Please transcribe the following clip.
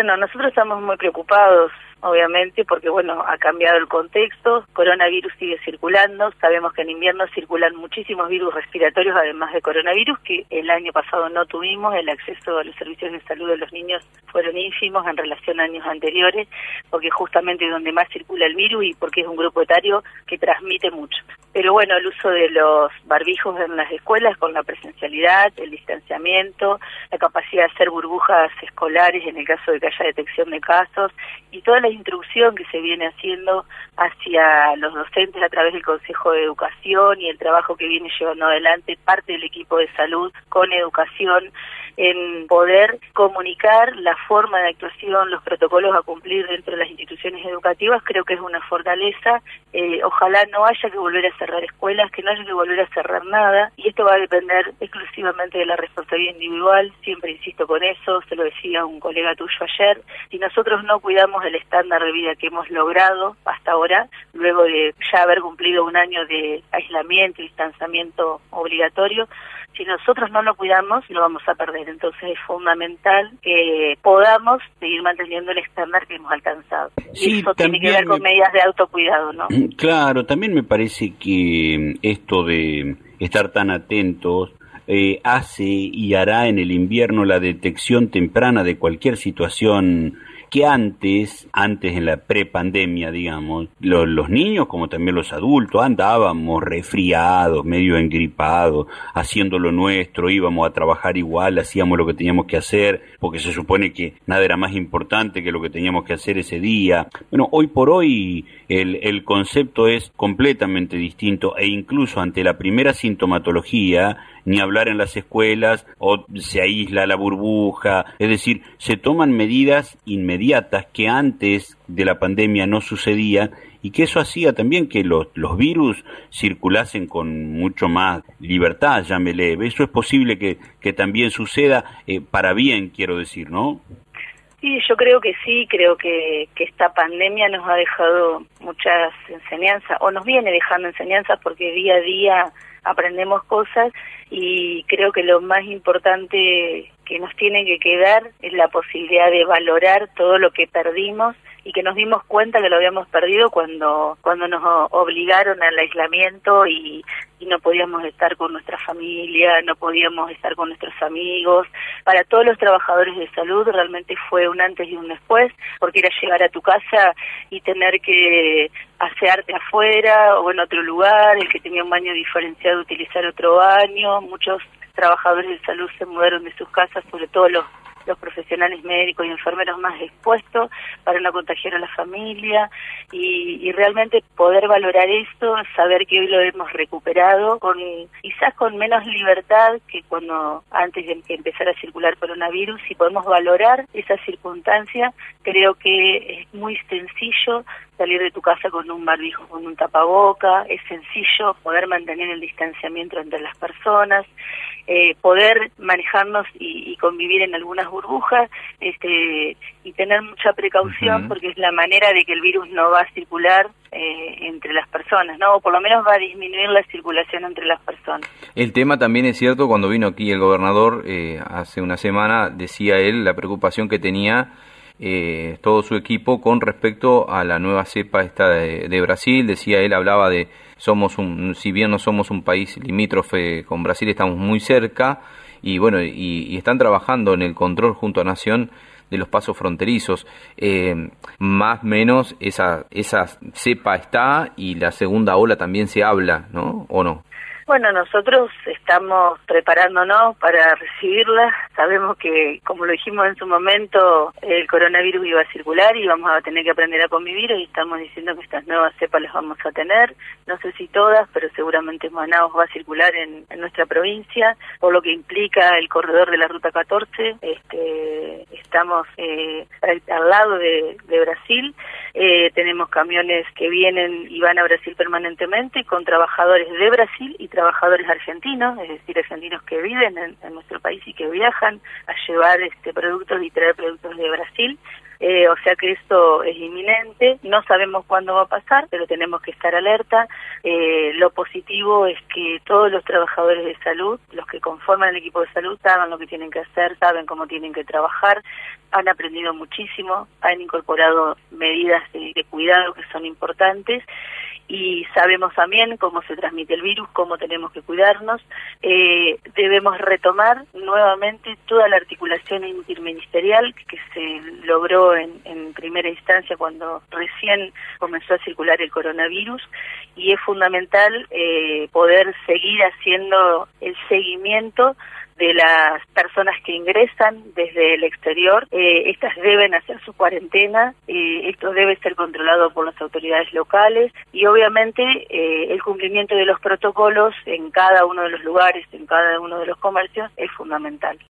Bueno, nosotros estamos muy preocupados, obviamente, porque bueno, ha cambiado el contexto, coronavirus sigue circulando, sabemos que en invierno circulan muchísimos virus respiratorios, además de coronavirus, que el año pasado no tuvimos, el acceso a los servicios de salud de los niños fueron ínfimos en relación a años anteriores, porque justamente es donde más circula el virus y porque es un grupo etario que transmite mucho. Pero bueno, el uso de los barbijos en las escuelas con la presencialidad, el distanciamiento, la capacidad de hacer burbujas escolares en el caso de que haya detección de casos y toda la instrucción que se viene haciendo hacia los docentes a través del Consejo de Educación y el trabajo que viene llevando adelante parte del equipo de salud con educación en poder comunicar la forma de actuación, los protocolos a cumplir dentro de las instituciones educativas, creo que es una fortaleza. Ojalá no haya que volver a cerrar escuelas, que no haya que volver a cerrar nada, y esto va a depender exclusivamente de la responsabilidad individual, siempre insisto con eso, se lo decía un colega tuyo ayer, si nosotros no cuidamos el estándar de vida que hemos logrado hasta ahora, luego de ya haber cumplido un año de aislamiento y distanciamiento obligatorio, si nosotros no lo cuidamos, lo vamos a perder. Entonces es fundamental que podamos seguir manteniendo el estándar que hemos alcanzado. Sí, y eso tiene que ver con medidas de autocuidado, ¿no? Claro, también me parece que esto de estar tan atentos hace y hará en el invierno la detección temprana de cualquier situación que antes en la prepandemia, digamos, los niños como también los adultos andábamos resfriados, medio engripados, haciendo lo nuestro, íbamos a trabajar igual, hacíamos lo que teníamos que hacer, porque se supone que nada era más importante que lo que teníamos que hacer ese día. Bueno, hoy por hoy el concepto es completamente distinto e incluso ante la primera sintomatología, ni hablar en las escuelas, o se aísla la burbuja, es decir, se toman medidas inmediatas que antes de la pandemia no sucedía y que eso hacía también que los virus circulasen con mucho más libertad, llámele. Eso es posible que también suceda para bien, quiero decir, ¿no? Sí, yo creo que sí, creo que esta pandemia nos ha dejado muchas enseñanzas, o nos viene dejando enseñanzas porque día a día aprendemos cosas y creo que lo más importante que nos tiene que quedar es la posibilidad de valorar todo lo que perdimos y que nos dimos cuenta que lo habíamos perdido cuando nos obligaron al aislamiento y no podíamos estar con nuestra familia, no podíamos estar con nuestros amigos. Para todos los trabajadores de salud realmente fue un antes y un después, porque era llegar a tu casa y tener que asearte afuera o en otro lugar, el que tenía un baño diferenciado utilizar otro baño. Muchos trabajadores de salud se mudaron de sus casas, sobre todo los profesionales médicos y enfermeros más expuestos para no contagiar a la familia y realmente poder valorar esto, saber que hoy lo hemos recuperado quizás con menos libertad que cuando antes de que empezara a circular coronavirus, y podemos valorar esa circunstancia. Creo que es muy sencillo salir de tu casa con un barbijo, con un tapaboca, es sencillo poder mantener el distanciamiento entre las personas, poder manejarnos y convivir en algunas burbujas, y tener mucha precaución, porque es la manera de que el virus no va a circular entre las personas, ¿no? O por lo menos va a disminuir la circulación entre las personas. El tema también es cierto, cuando vino aquí el gobernador hace una semana, decía él la preocupación que tenía todo su equipo con respecto a la nueva cepa esta de Brasil. Decía él, hablaba de si bien no somos un país limítrofe con Brasil, estamos muy cerca y bueno, y están trabajando en el control junto a Nación de los pasos fronterizos. Más o menos esa cepa está y la segunda ola también se habla, ¿no? ¿O no? Bueno, nosotros estamos preparándonos para recibirla. Sabemos que, como lo dijimos en su momento, el coronavirus iba a circular y vamos a tener que aprender a convivir. Hoy estamos diciendo que estas nuevas cepas las vamos a tener. No sé si todas, pero seguramente Manaus va a circular en nuestra provincia, por lo que implica el corredor de la Ruta 14. Estamos al lado de Brasil. Tenemos camiones que vienen y van a Brasil permanentemente con trabajadores de Brasil y trabajadores argentinos, es decir, argentinos que viven en nuestro país y que viajan a llevar productos y traer productos de Brasil. o sea que esto es inminente, no sabemos cuándo va a pasar, pero tenemos que estar alerta. Lo positivo es que todos los trabajadores de salud, los que conforman el equipo de salud, saben lo que tienen que hacer, saben cómo tienen que trabajar, han aprendido muchísimo, han incorporado medidas de cuidado que son importantes, y sabemos también cómo se transmite el virus, cómo tenemos que cuidarnos. Debemos retomar nuevamente toda la articulación interministerial que se logró en primera instancia cuando recién comenzó a circular el coronavirus, y es fundamental poder seguir haciendo el seguimiento de las personas que ingresan desde el exterior. Estas deben hacer su cuarentena, esto debe ser controlado por las autoridades locales, y obviamente el cumplimiento de los protocolos en cada uno de los lugares, en cada uno de los comercios, es fundamental.